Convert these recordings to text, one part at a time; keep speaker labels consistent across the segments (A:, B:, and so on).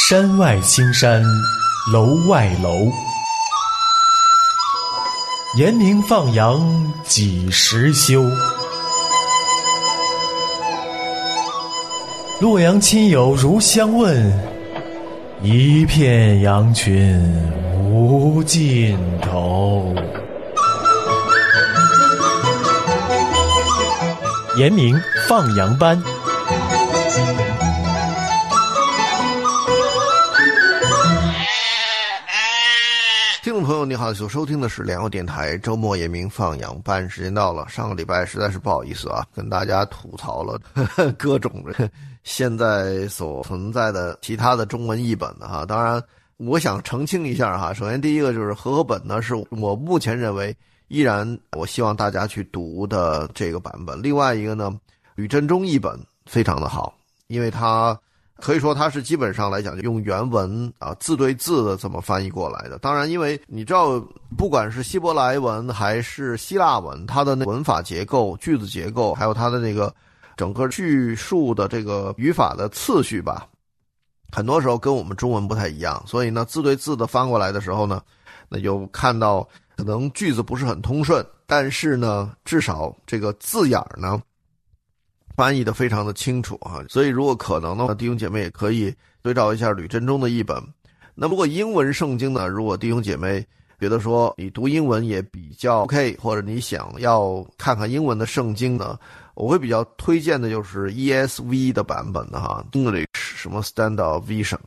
A: 山外青山楼外楼，严明放羊几时休？洛阳亲友如相问，一片羊群无尽头。严明放羊班。
B: 听众朋友你好，所收听的是良友电台周末严明放羊班，时间到了。上个礼拜实在是不好意思啊，跟大家吐槽了各种现在所存在的其他的中文译本的哈。当然我想澄清一下哈，首先第一个就是和合本呢，是我目前认为依然我希望大家去读的这个版本。另外一个呢，吕振中译本非常的好，因为它可以说它是基本上来讲用原文字对字的这么翻译过来的。当然因为你知道不管是希伯来文还是希腊文，它的那文法结构、句子结构，还有它的那个整个叙述的这个语法的次序吧，很多时候跟我们中文不太一样。所以呢字对字的翻过来的时候呢，那就看到可能句子不是很通顺，但是呢至少这个字眼呢翻译的非常的清楚啊。所以如果可能的话，弟兄姐妹也可以对照一下吕振中的译本。那如果英文圣经呢，如果弟兄姐妹觉得说你读英文也比较 OK， 或者你想要看看英文的圣经呢，我会比较推荐的就是 ESV 的版本的哈 ，English 什么 Standard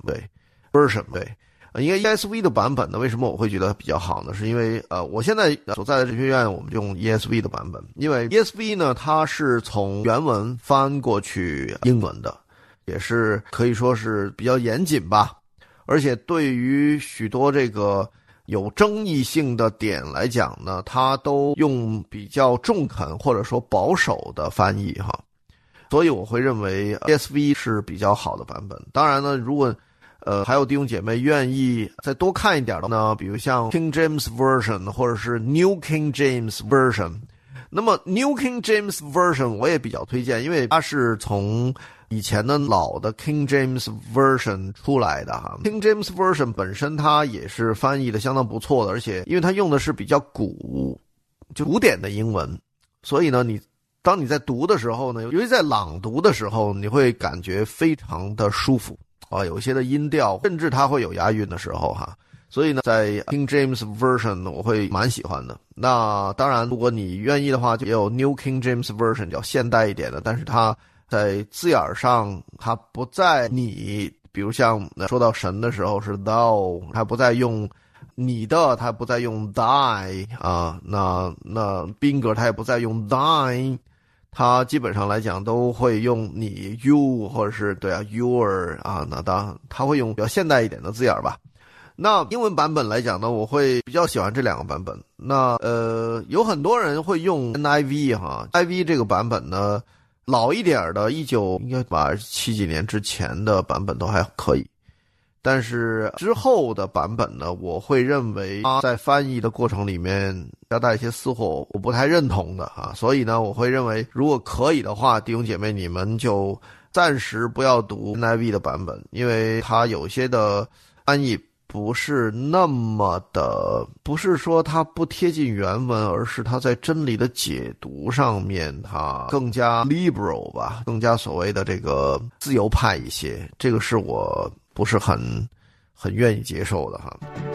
B: Version 对。因为 ESV 的版本呢，为什么我会觉得比较好呢？是因为我现在所在的神学院我们就用 ESV 的版本，因为 ESV 呢它是从原文翻过去英文的，也是可以说是比较严谨吧。而且对于许多这个有争议性的点来讲呢，它都用比较中肯或者说保守的翻译哈，所以我会认为 ESV 是比较好的版本。当然呢，如果还有弟兄姐妹愿意再多看一点的呢，比如像 King James Version 或者是 New King James Version。那么 New King James Version 我也比较推荐，因为它是从以前的老的 King James Version 出来的哈。King James Version 本身它也是翻译的相当不错的，而且因为它用的是比较古典的英文，所以呢当你在读的时候呢，尤其在朗读的时候，你会感觉非常的舒服啊，有一些的音调，甚至它会有押韵的时候哈。所以呢，在 King James Version 我会蛮喜欢的。那当然，如果你愿意的话，就也有 New King James Version 叫现代一点的，但是它在字眼上，它不在你，比如像说到神的时候是 thou， 它不再用你的，它不再用 thy 啊，那 Binger 它也不再用 thine。它基本上来讲都会用你 you 或者是对啊 your 啊，那当然它会用比较现代一点的字眼吧。那英文版本来讲呢，我会比较喜欢这两个版本。那有很多人会用 NIV 哈 ，NIV 这个版本呢老一点的应该把70几年之前的版本都还可以。但是之后的版本呢，我会认为它在翻译的过程里面要带一些私货，我不太认同的啊。所以呢，我会认为如果可以的话，弟兄姐妹你们就暂时不要读 NIV 的版本，因为它有些的翻译不是那么的，不是说它不贴近原文，而是它在真理的解读上面它更加 liberal 吧，更加所谓的这个自由派一些，这个是我不是很愿意接受的哈。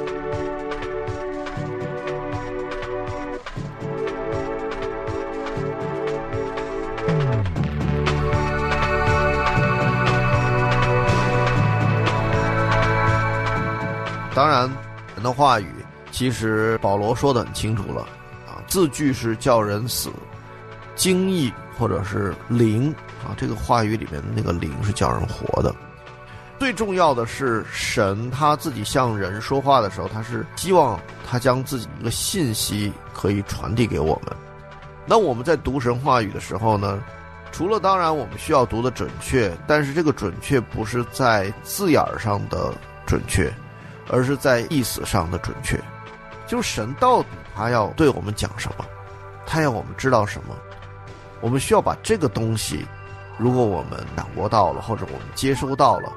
B: 当然人的话语其实保罗说得很清楚了啊，字句是叫人死，经义或者是灵啊，这个话语里面的那个灵是叫人活的。最重要的是神他自己向人说话的时候，他是希望他将自己一个信息可以传递给我们。那我们在读神话语的时候呢，除了当然我们需要读的准确，但是这个准确不是在字眼上的准确，而是在意思上的准确。就是神到底他要对我们讲什么，他要我们知道什么，我们需要把这个东西，如果我们掌握到了或者我们接收到了，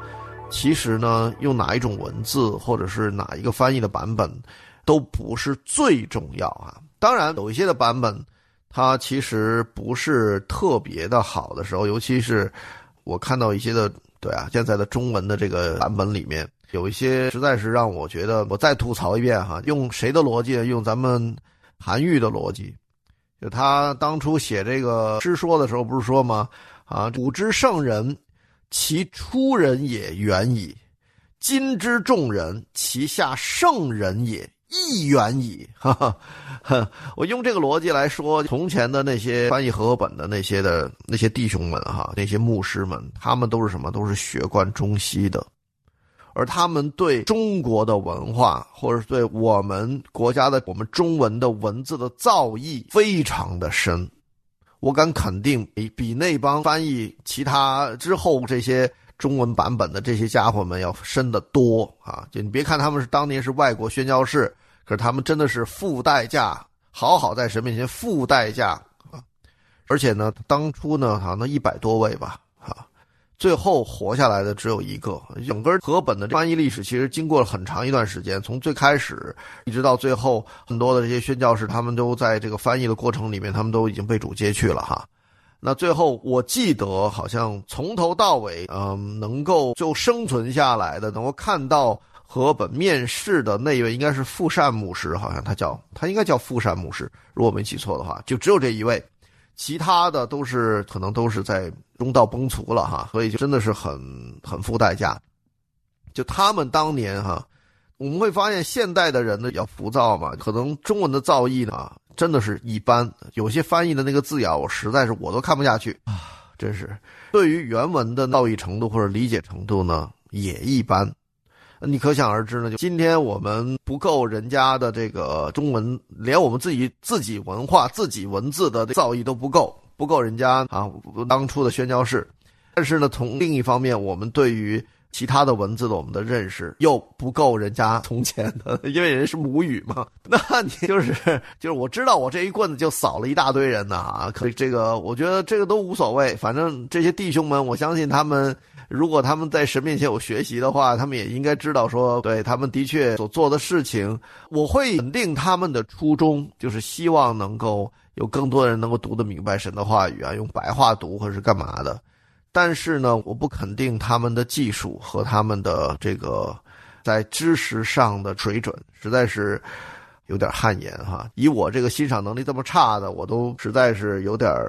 B: 其实呢，用哪一种文字或者是哪一个翻译的版本都不是最重要啊。当然有一些的版本它其实不是特别的好的时候，尤其是我看到一些的现在的中文的这个版本里面有一些实在是让我觉得，我再吐槽一遍哈，用谁的逻辑呢？用咱们韩愈的逻辑。就他当初写这个诗说的时候不是说吗？古之圣人，其出人也远矣；今之众人，其下圣人也亦远矣。我用这个逻辑来说，从前的那些翻译和合本的那些弟兄们那些牧师们，他们都是什么？都是学贯中西的。而他们对中国的文化，或者是对我们国家的我们中文的文字的造诣非常的深，我敢肯定比那帮翻译其他之后这些中文版本的这些家伙们要深得多啊！就你别看他们是当年是外国宣教士，可是他们真的是付代价，好在神面前付代价啊！而且呢，当初呢那100多位吧最后活下来的只有一个。整个和本的翻译历史其实经过了很长一段时间，从最开始一直到最后，很多的这些宣教士他们都在这个翻译的过程里面，他们都已经被主接去了哈。那最后我记得好像从头到尾能够就生存下来的，能够看到和本面世的那一位应该是富善牧师，好像他应该叫富善牧师，如果没记错的话，就只有这一位，其他的可能都是在中道崩殂了所以就真的是很付代价。就他们当年我们会发现现代的人呢比较浮躁嘛，可能中文的造诣呢真的是一般，有些翻译的那个字眼实在是我都看不下去真是对于原文的造诣程度或者理解程度呢也一般。你可想而知呢，就今天我们不够人家的这个中文，连我们自己文化自己文字的造诣都不够人家当初的宣教士。但是呢，从另一方面，我们对于其他的文字的我们的认识又不够人家从前的，因为人是母语嘛。那你就是我知道我这一棍子就扫了一大堆人呢可这个我觉得这个都无所谓，反正这些弟兄们，我相信他们如果他们在神面前有学习的话，他们也应该知道说，对他们的确所做的事情，我会肯定他们的初衷，就是希望能够有更多人能够读得明白神的话语用白话读或者是干嘛的。但是呢，我不肯定他们的技术和他们的这个在知识上的水准，实在是有点汗颜以我这个欣赏能力这么差的，我都实在是有点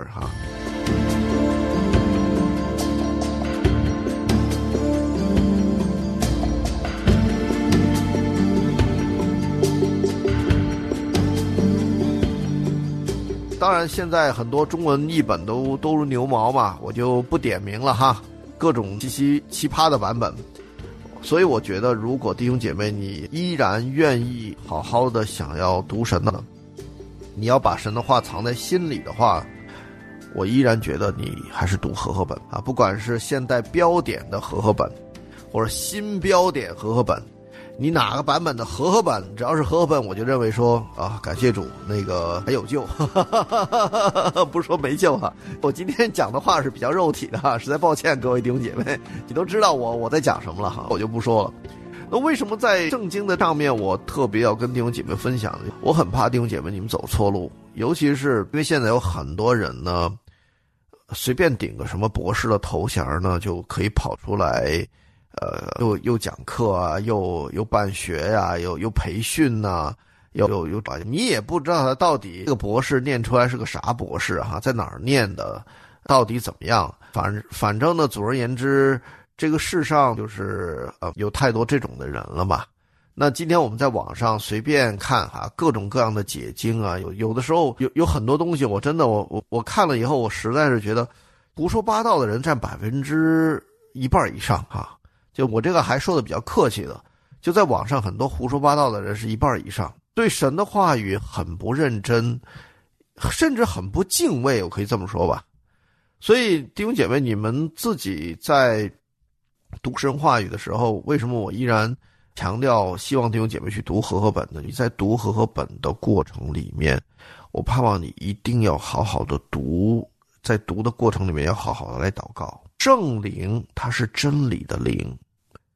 B: 当然现在很多中文译本都是牛毛嘛，我就不点名了各种奇葩的版本。所以我觉得如果弟兄姐妹你依然愿意好好的想要读神的，你要把神的话藏在心里的话，我依然觉得你还是读和合本不管是现代标点的和合本或者新标点和合本，你哪个版本的和合本，只要是和合本，我就认为说感谢主，那个还有救不是说没救我今天讲的话是比较肉体的实在抱歉各位弟兄姐妹，你都知道我在讲什么了我就不说了。那为什么在圣经的上面我特别要跟弟兄姐妹分享呢？我很怕弟兄姐妹你们走错路，尤其是因为现在有很多人呢随便顶个什么博士的头衔呢就可以跑出来又讲课又办学又培训又你也不知道他到底这个博士念出来是个啥博士在哪儿念的，到底怎么样。反正呢，总而言之，这个世上就是有太多这种的人了嘛。那今天我们在网上随便看各种各样的解经有的时候有很多东西，我真的我看了以后，我实在是觉得胡说八道的人占一半以上就我这个还说的比较客气的，就在网上很多胡说八道的人是一半以上，对神的话语很不认真，甚至很不敬畏，我可以这么说吧。所以弟兄姐妹，你们自己在读神话语的时候，为什么我依然强调希望弟兄姐妹去读和合本呢？你在读和合本的过程里面，我盼望你一定要好好的读，在读的过程里面要好好的来祷告。圣灵它是真理的灵，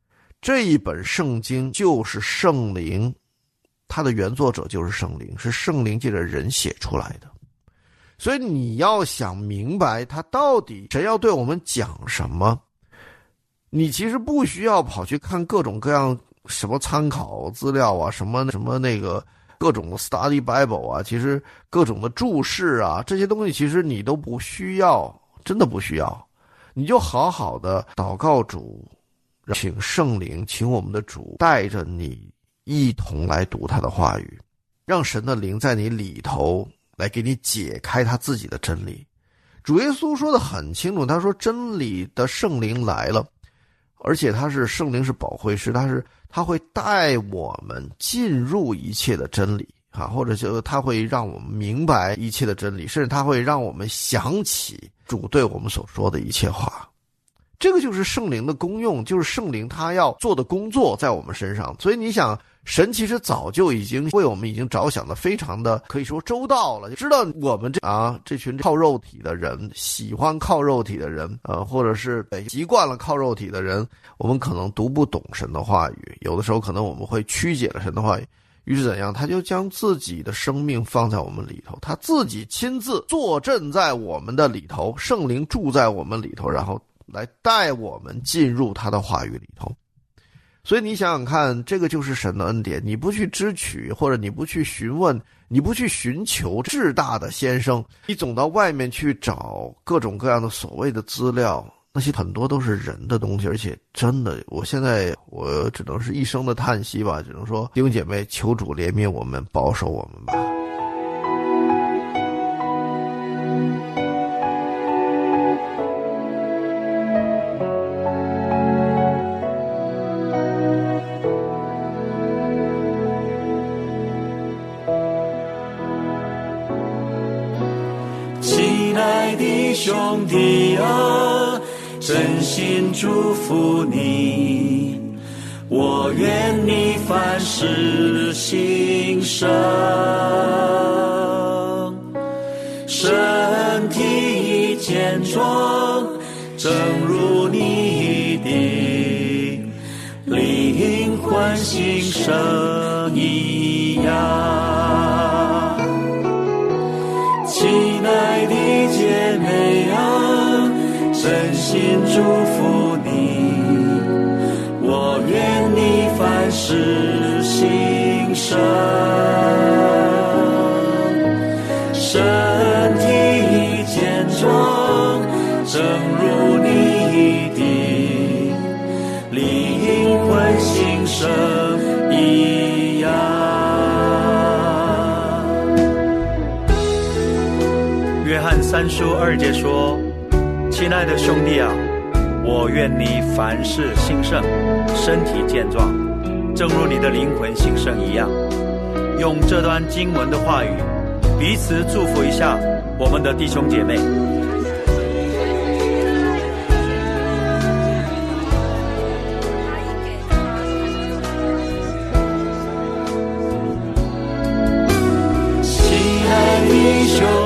B: 这一本圣经就是圣灵，它的原作者就是圣灵，是圣灵借着人写出来的。所以你要想明白他到底神要对我们讲什么，你其实不需要跑去看各种各样什么参考资料啊，什么那个各种的 study Bible 啊，其实各种的注释啊，这些东西其实你都不需要，真的不需要。你就好好的祷告主，请圣灵，请我们的主带着你一同来读他的话语，让神的灵在你里头来给你解开他自己的真理。主耶稣说得很清楚，他说真理的圣灵来了，而且圣灵是保惠师，他会带我们进入一切的真理啊，或者就他会让我们明白一切的真理，甚至他会让我们想起主对我们所说的一切话。这个就是圣灵的功用，就是圣灵他要做的工作在我们身上。所以你想，神其实早就已经为我们已经着想的非常的可以说周到了，知道我们这群靠肉体的人，喜欢靠肉体的人，或者是习惯了靠肉体的人，我们可能读不懂神的话语，有的时候可能我们会曲解了神的话语。于是怎样，他就将自己的生命放在我们里头，他自己亲自坐镇在我们的里头，圣灵住在我们里头，然后来带我们进入他的话语里头。所以你想想看，这个就是神的恩典。你不去支取，或者你不去询问，你不去寻求至大的先生，你总到外面去找各种各样的所谓的资料，那些很多都是人的东西。而且真的，我现在只能是一声的叹息吧，只能说弟兄姐妹，求主怜悯我们，保守我们吧。
C: 兄弟啊，真心祝福你，我愿你凡事兴盛，身体健壮，正如你的灵魂兴盛一样。亲爱的姐妹啊，真心祝福你，我愿你凡事兴盛，身体健壮，正如你的灵魂兴盛一样。约翰3书2节说，亲爱的兄弟啊，我愿你凡事兴盛，身体健壮，正如你的灵魂兴盛一样。用这段经文的话语彼此祝福一下我们的弟兄姐妹。亲爱的兄